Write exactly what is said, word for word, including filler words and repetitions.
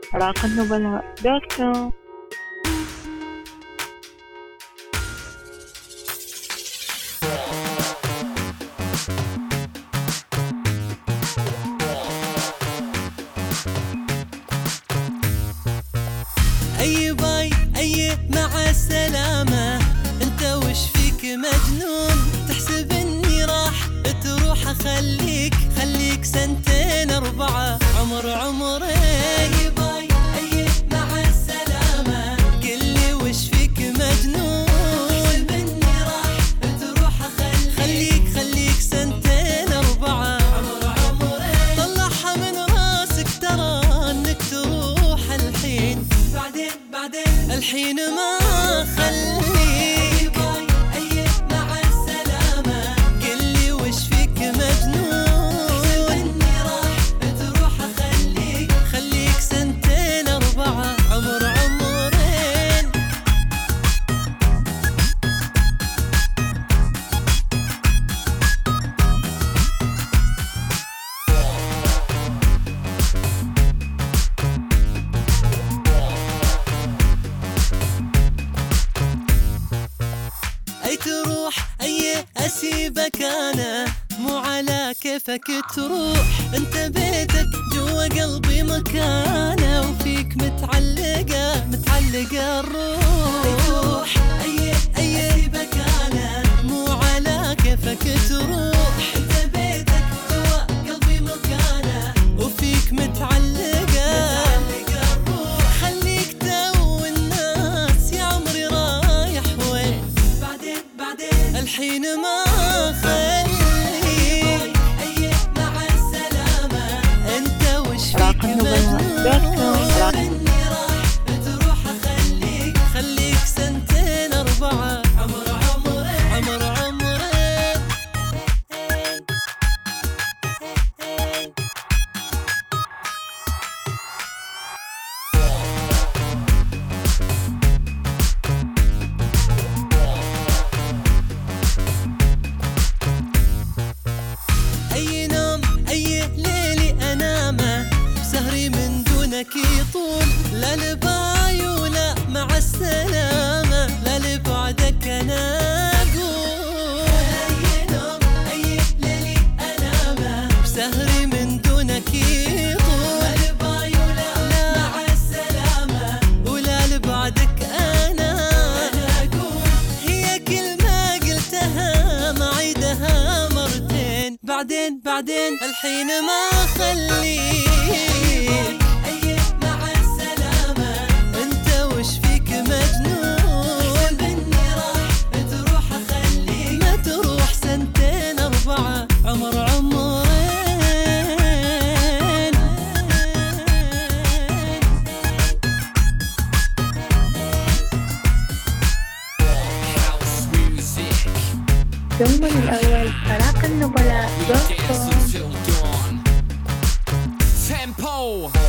راق النبلاء دوت كوم. أي باي أي مع السلامة، انت وش فيك مجنون؟ تحسب اني راح تروح اخليك خليك سنتين اربعة عمر عمرين. أي باي أي مع السلامة، قلي وش فيك مجنون؟ تحسب اني راح تروح اخليك خليك خليك سنتين اربعة عمر عمرين. طلعها من راسك ترى انك تروح الحين، بعدين بعدين الحين ما خليك. باي أي مع السلامة، قلي وش فيك مجنون؟ تحسب اني راح تروح اخليك خليك سنتين اربعة عمر عمرين. أي تروح أي أسيبك أنا، مو على كيفك تروح، أنت بيتك جوا قلبي مكانه، وفيك متعلقة متعلقة الروح. أي تروح أي أي أسيبك أنا، مو على كيفك تروح، أنت بيتك جوا قلبي مكانه، وفيك متعلقة متعلقة الروح. خليك تو الناس يا عمري رايح وين، بعدين بعدين الحين ما خليك. أي مع السلامة، انت وش فيك مجنون؟ اني راح تروح اخليك خليك سنتين اربعة عمر عمرين عمر عمرين. أي نوم أي ليلي أنامه، سهري من دونك يطول، لا لباي ولا مع السلامة، لا لبعدك أنا أقول. أي نوم أي ليلي أنامه، سهري من دونك يطول، لا لباي ولا مع السلامة، ولا لبعدك أنا أنا أقول. هي كلمة قلتها ما عيدها مرتين، بعدين بعدين الحين ما خليك. أي مع السلامة، انت وش فيك مجنون؟ تحسب اني راح تروح اخليك ما تروح سنتين اربعة عمر عمرين. ثم الأول راق النبلاء دوت كوم. Tempo